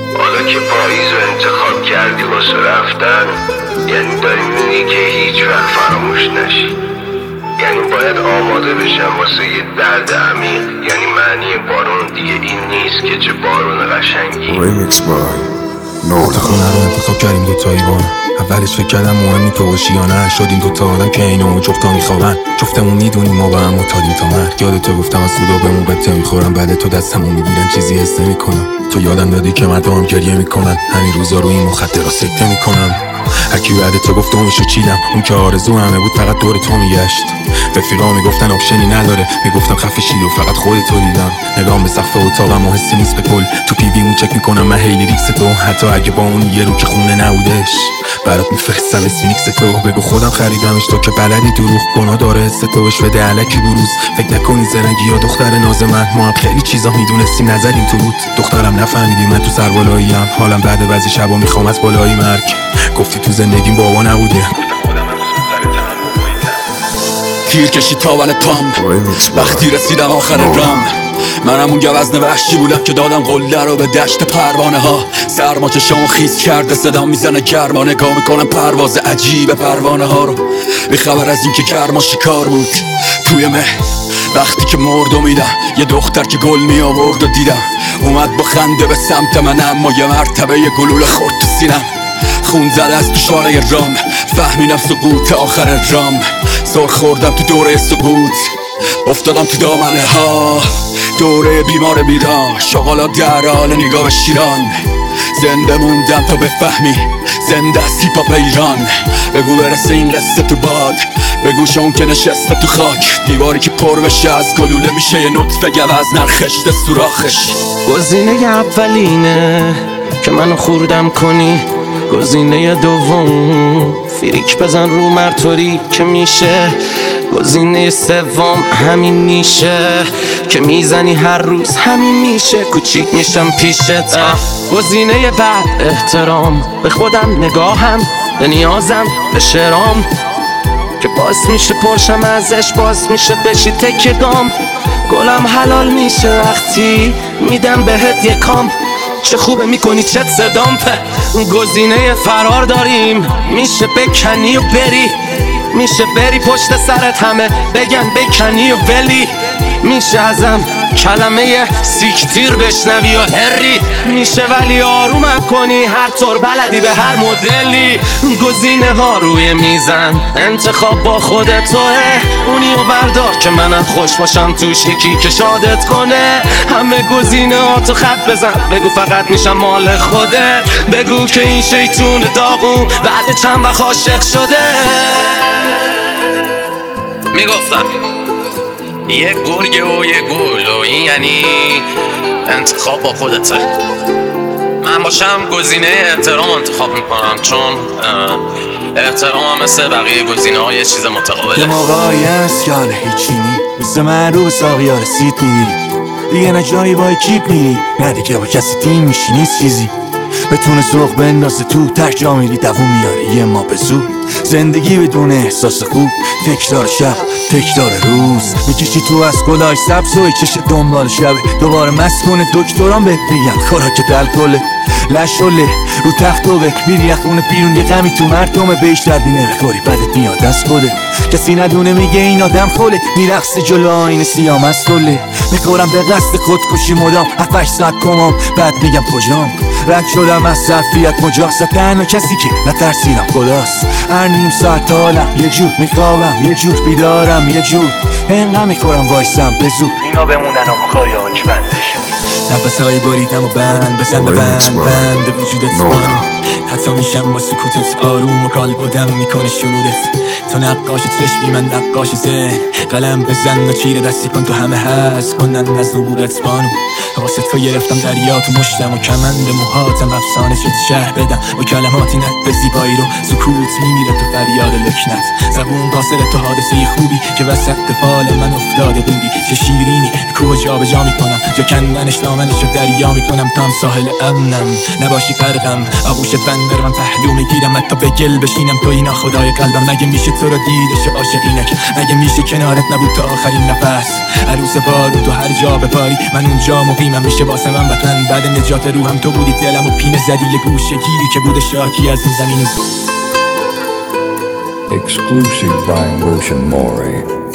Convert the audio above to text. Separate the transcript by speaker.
Speaker 1: حالا که پاییز رو انتخاب کردی واسه رفتن، یعنی داری میگی که هیچ وقت فراموش نشی. یعنی باید آماده بشم واسه یه درد عمیق. یعنی معنی بارون دیگه این نیست که چه بارون قشنگی.
Speaker 2: ریمیکس بای نورد.
Speaker 3: خونه رو انتخاب کردیم دوتایی با اولش فکر کردم مهمی که باشی یا نه. شدیم دوتا آدم که اینو جفتا میخوابن، جفتمون میدونیم ما به هم معتادیم تا مرگ. یادتو گفتم از سودا به موبته میخورم، بعد تو دستمون میگیرن چیزی حس نمیکنم. تو یادم دادی که مردم گریه میکنن، همین روزا رو این مخدرها سکته میکنم. هرکی بعد تو گفت میشو چیدم، اون که آرزو همه بود فقط دور تو میگشت. رفیقا میگفتن آپشنی نداره، میگفتم خفه شید و فقط خودتو دیدم. نگام به سقف اتاقم و حسی نیست به کل، تو پی وی اون چک میکنم من هیلی ریکس تو. حتی اگه با اون یه رو که خونه نبودش برات میفرستم اسفینیکس تو. بگو خودم خریدمش، تو که بلدی دروغ گناه داره حس تو. بش بده علکی بروز، فکر نکنی زرنگی یا دختر ناز من. ما هم خیلی چیزا میدونستیم نظریم تو بود. دخترم نفهمیدی من تو سربالاییم، حالم بعد بعضی شبا میخوام از بالایی مرگ. گفتی تو زندگیم بابا نبودی،
Speaker 4: تیر کشید تاون پام وقتی رسیدم آخر رام. منم اون گوزن وحشی بودم که دادم قله رو به دشت پروانه ها. سرما چشامو خیس کرده، صدام میزنه گرما. نگاه میکنم پرواز عجیب پروانه ها رو، بی خبر از این که گرما شکار بود توی مه. وقتی که مردو میدم یه دختر که گل می آورد و دیدم اومد با خنده به سمت من، اما یه مرتبه یه گلوله خورد تو سینم. خون زده از تو شارع رام، فهمیدم سقوط آخر رام. سر خوردم تو دوره سقوط، افتادم تو دامنه ها. دوره بیمار بیران، شغالا در حال نگاه به شیران. زنده موندم تا بفهمی زنده است هیپ هاپ ایران. بگو برسه این قصه تو باد، بگو شون که نشسته تو خاک. دیواری که پر بشه از گلوله میشه یه نطفه گوز نرخشته سوراخش.
Speaker 5: گزینه اولینه که منو خوردم کنی، گزینه دوم فریک بزن رو مرطوری که میشه، گزینه سوم همین میشه که میزنی هر روز همین میشه. کوچیک میشم پیشت. گزینه بعد احترام به خودم، نگاهم به نیازم به شرام که باز میشه پرشم ازش، باز میشه بشی تکه گام. گلم حلال میشه وقتی میدم بهت یکام. چه خوبه میکنی چت صدام. گزینه فرار داریم، میشه بکنی و بری، میشه بری پشت سرت همه بگن بکنی و ولی. میشه ازم کلمه سیکتیر بشنوی و هری، میشه ولی آرومم کنی هر طور بلدی به هر مدلی. گزینه ها روی میزن، انتخاب با خودت توه. اونی و بردار که منم خوش باشم توش، یکی که شادت کنه. همه گزینه ها تو خط بزن، بگو فقط میشم مال خودت. بگو که این شیطون داغون بعد چند وقت عاشق شده.
Speaker 6: میگفتم یه گرگه و یه گل و این یعنی انتخاب با خودته. من باشم گزینه احترام انتخاب میکنم، چون احترام هم مثل بقیه گزینه ها یه چیز متقابله.
Speaker 7: یه موقعی هست که حالا هیچی نی، مثل من رو به ساقی ها رسید میری دیگه، نه جایی با اکیپ میری نه دیگه با کسی تیم میشی نیست چیزی. بتونه سوق بندازه تو تک جا میری دووم میاره یه ما به زود. زندگی بدون احساس خوب، تکرار شب تکرار روز. میکشی تو از گلای سبز و چش دنبال شبه. دوباره مست کنه دکتران بهت میگن خوراکت الکله. لشله رو تخت و میری از خونه بیرون، یه غمی تو مردمه بهش دردی نمیخوری بدت میاد از خوده. کسی ندونه میگه این آدم خوله، میرقصه جلو آینه سیام از طله. میخورم به قصد خودکشی مدام 7-8 ساعت کمام، بعد میگم کجام. رد شدم از ظرفیت مجاست، تنها کسی که نترسیدم خداست. هر نیم ساعت حالم یه جور، میخوابم یه جور، بیدارم یه جور. انقدر میخورم وایسم به زور، اینا بمونن و مخوای آنچ بندش. نفسهای بریدم و بند بزن به بند وجودت بانو. حتی میشم با سکوتت آروم و قلب و دم میکنه شنودت. تو نقاش چشمی من نقاش ذهن، قلم بزن و چیره دستی کن تو همه هست کنن از نبوغت بانو. واسه تو گرفتم دریا تو مشتم و کمند موهاتم افسانه شد شهر بدم و کلماتی نت به زیبایی رو. سکوت میمیره تو فریاد لکنت، زبون قاصر تو حادثه خوبی که وسط فال من افتاده بودی. چه شیرینی کوه جا به جا میکنم، جا کندنش دامنش رو دریا میکنم تا هم ساحل امنم. نباشی فرقم آغوش پیشت بند من پهلو میگیرم حتی به گل بشینم تو اینا خدای قلبم مگه میشه تو رو دیدش عاشقینک مگه میشه کنارت نبود تا آخرین نفس عروس بارون تو هر جا بپاری من اونجا مقیمم میشه واسه من وطن بعد نجات روحم تو بودی دلم و پینه زدی یه گوشه گیری که بوده شاکی از این زمین
Speaker 2: Exclusive by Ocean Mori.